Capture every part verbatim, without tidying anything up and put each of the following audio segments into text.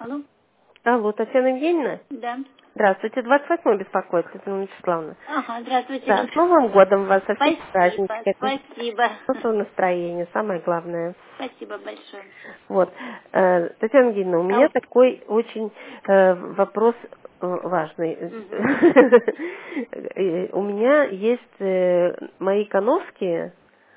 Алло? Алло, Татьяна Евгеньевна? Да. Здравствуйте, двадцать восьмой беспокоит, Татьяна Вячеславовна. Ага, здравствуйте, Да, Люд. с Новым годом вас, со всех Спасибо, праздниками. спасибо. Хорошего настроения, самое главное. Спасибо большое. Вот, э, Татьяна Евгеньевна, у меня Алло. такой очень э, вопрос э, важный. Мгм. Э, У меня есть э, мои коновские,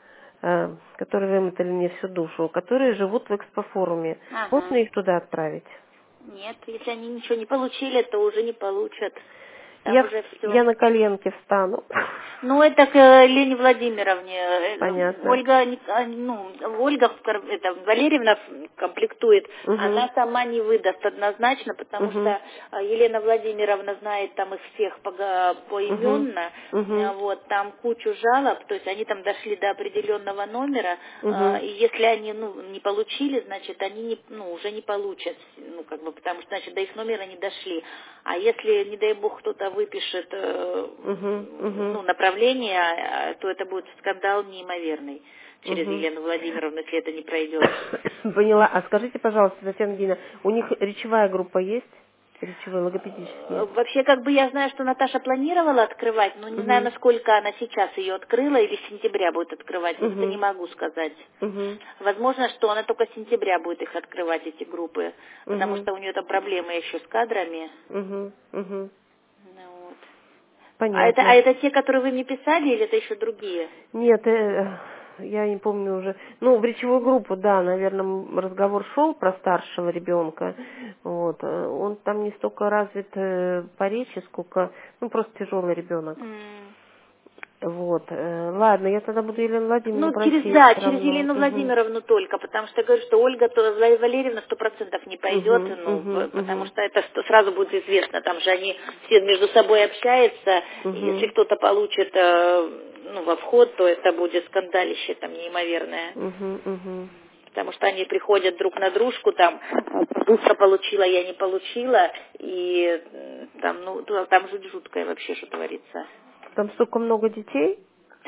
э, которые вымотали мне всю душу, которые живут в экспофоруме. Можно Ага. их туда отправить? Нет, если они ничего не получили, то уже не получат. Там Я, в- уже все. я на коленке встану. Ну, это к э, Лене Владимировне. Э, Понятно. Ольга, Ник- а, ну, Ольга Вкор- это, Валерьевна ф- комплектует. Угу. Она сама не выдаст однозначно, потому Угу. что а, Елена Владимировна знает там их всех пога- Угу. поименно. Угу. А, Вот, там кучу жалоб, то есть они там дошли до определенного номера, а, Угу. и если они, ну, не получили, значит, они не, ну, уже не получат, ну, как бы, потому что, значит, до их номера не дошли. А если, не дай бог, кто-то выпишет, э, Угу. Угу. ну, направление, а, то это будет скандал неимоверный через Угу. Елену Владимировну, если это не пройдет. Поняла. А скажите, пожалуйста, Татьяна Евгеньевна, у них речевая группа есть? Речевые, Э, логопедические? Вообще, как бы я знаю, что Наташа планировала открывать, но не знаю, Угу. насколько она сейчас ее открыла или с сентября будет открывать. Вот это не Угу. могу сказать. Угу. Возможно, что она только с сентября будет их открывать, эти группы, потому Угу. что у нее там проблемы еще с кадрами. Угу. Угу. Ну вот. А это, а Понятно. это те, которые вы мне писали, или это еще другие? Нет, э, я не помню уже. Ну, в речевую группу, да, наверное, разговор шел про старшего ребенка. Вот. э, Он там не столько развит э, по речи, сколько, ну, просто тяжелый ребенок. М. Вот. э, Ладно, я тогда буду Елену Владимировну Ну, через, просить да, все через равно. Елену Угу. Владимировну только, потому что я говорю, что Ольга то, Вла- Валерьевна сто процентов не пойдет, Угу. ну, п- Угу. потому Угу. что это что- сразу будет известно, там же они все между собой общаются, и если Угу. кто-то получит, э, ну, во вход, то это будет скандалище там неимоверное. Угу. Угу. Потому что они приходят друг на дружку, там, быстро получила, я не получила, и м, там, ну, ту- там жуть жуткая вообще, что творится. Там столько много детей?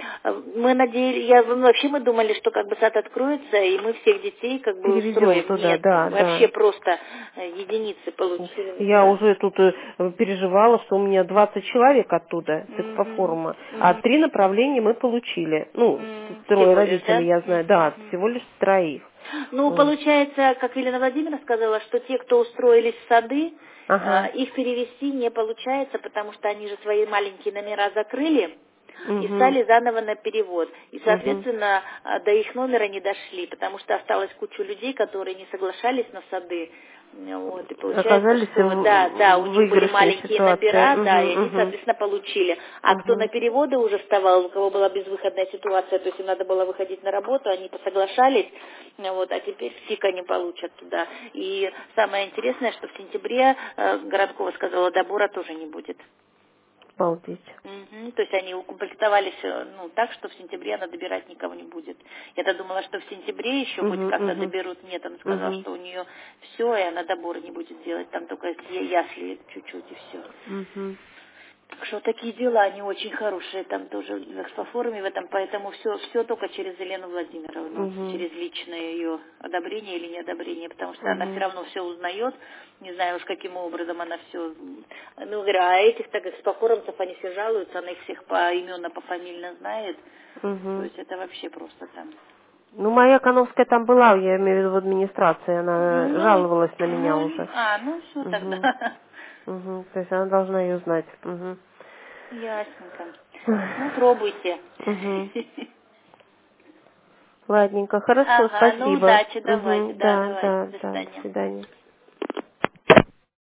Мы надеялись, я, ну, вообще мы думали, что как бы сад откроется, и мы всех детей как бы Переведем устроим. туда, Нет, да, вообще да. просто э, единицы получили Я места. уже тут э, переживала, что у меня двадцать человек оттуда, с Мгм, экспофорума, а мгм. три направления мы получили. Ну, М, трое Всего лишь, родителей, да? я знаю, да, Мгм. всего лишь троих. Ну, Вот. получается, как Елена Владимировна сказала, что те, кто устроились в сады, Ага. э, их перевести не получается, потому что они же свои маленькие номера закрыли и Угу. стали заново на перевод. И, Угу. соответственно, э, до их номера не дошли, потому что осталось куча людей, которые не соглашались на сады. Э, Вот, и получается, Оказались что да, да, у в них были выигрышной маленькие ситуации. номера, да, и Угу. они, Угу. соответственно, получили. А кто на Угу. переводы уже вставал, у кого была безвыходная ситуация, то есть им надо было выходить на работу, они посоглашались, э, вот, а теперь фиг они получат туда. И самое интересное, что в сентябре э, Городкова сказала, добора тоже не будет. Обалдеть. Мгм. То есть они укомплектовали все, ну, так, что в сентябре она добирать никого не будет. Я-то думала, что в сентябре еще хоть Угу. как-то Угу. доберут. Нет, она сказала, Угу. что у нее все, и она доборы не будет делать. Там только я- ясли чуть-чуть и все. Угу. Так что такие дела не очень хорошие там тоже в экспофоруме в этом, поэтому все, все только через Елену Владимировну, Угу. через личное ее одобрение или неодобрение, потому что она все Угу. равно все узнает, не знаю уж каким образом она все, ну, говорю, а этих так экспофорумцев, они все жалуются, она их всех поименно, пофамильно знает, то Угу. есть это вообще просто там. Ну, моя Коновская там была, я имею в виду в администрации, она Ну, жаловалась на меня ну, уже. а, ну все Угу. тогда. Угу. То есть она должна ее знать. Угу. Ясненько. Ну, пробуйте. Угу. Ладненько, хорошо, Ага, ну спасибо. удачи, давайте, Угу. да, Да, давайте, да, до да, до свидания. свидания.